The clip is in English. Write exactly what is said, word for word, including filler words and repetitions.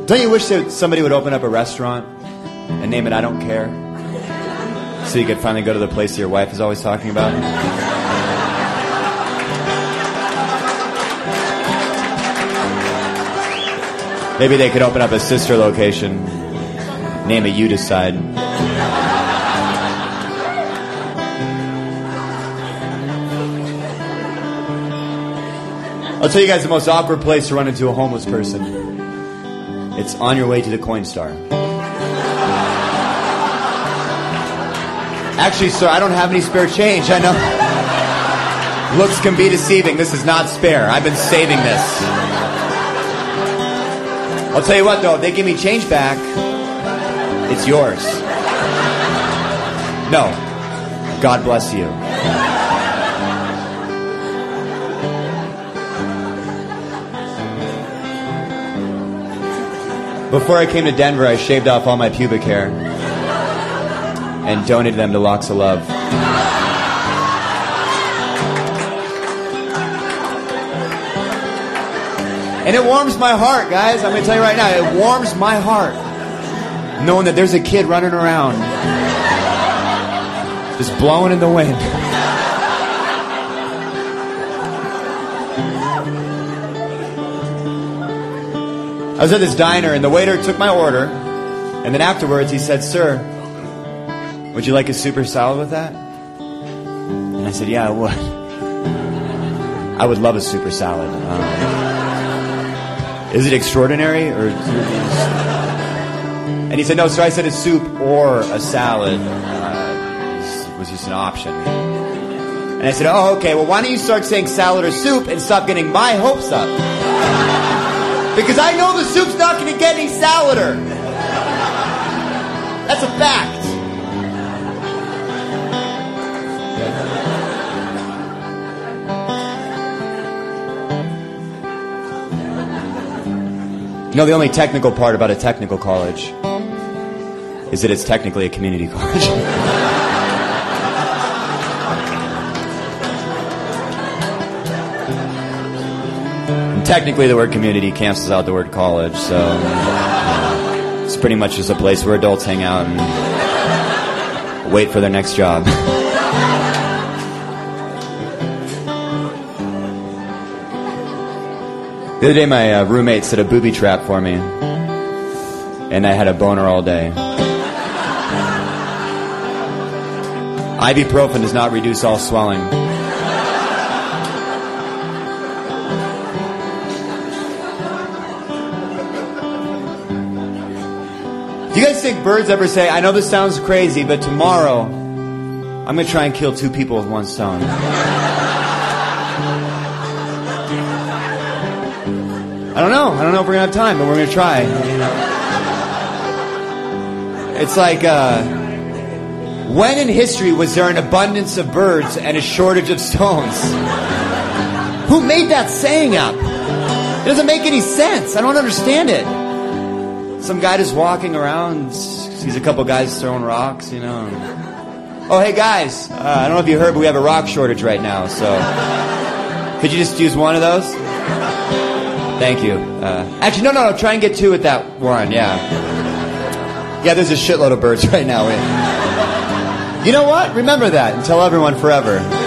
Don't you wish that somebody would open up a restaurant and name it I Don't Care? So you could finally go to the place that your wife is always talking about? Maybe they could open up a sister location, name it You Decide. I'll tell you guys the most awkward place to run into a homeless person. It's on your way to the Coinstar. Actually, sir, I don't have any spare change. I know. Looks can be deceiving. This is not spare. I've been saving this. I'll tell you what, though. If they give me change back, it's yours. No. God bless you. Before I came to Denver, I shaved off all my pubic hair and donated them to Locks of Love. And it warms my heart, guys. I'm going to tell you right now, it warms my heart knowing that there's a kid running around just blowing in the wind. I was at this diner, and the waiter took my order, and then afterwards he said, "Sir, would you like a super salad with that?" And I said, "Yeah, I would. I would love a super salad. Um, is it extraordinary, or?" And he said, "No, sir." I said, "A soup or a salad uh, was just an option." And I said, "Oh, okay. Well, why don't you start saying salad or soup and stop getting my hopes up? Because I know the soup's not going to get any saladier. That's a fact." You know, the only technical part about a technical college is that it's technically a community college. Technically, the word community cancels out the word college, so it's pretty much just a place where adults hang out and wait for their next job. The other day, my uh, roommate set a booby trap for me, and I had a boner all day. Ibuprofen does not reduce all swelling. Do you guys think birds ever say, "I know this sounds crazy, but tomorrow I'm going to try and kill two people with one stone"? I don't know. I don't know if we're going to have time, but we're going to try. It's like, uh, when in history was there an abundance of birds and a shortage of stones? Who made that saying up? It doesn't make any sense. I don't understand it. Some guy just walking around, sees a couple guys throwing rocks, you know. "Oh, hey guys, uh, I don't know if you heard, but we have a rock shortage right now, so could you just use one of those?" Thank you. Uh, actually, no, no, no, try and get two with that one, yeah. Yeah, there's a shitload of birds right now. You know what? Remember that and tell everyone forever.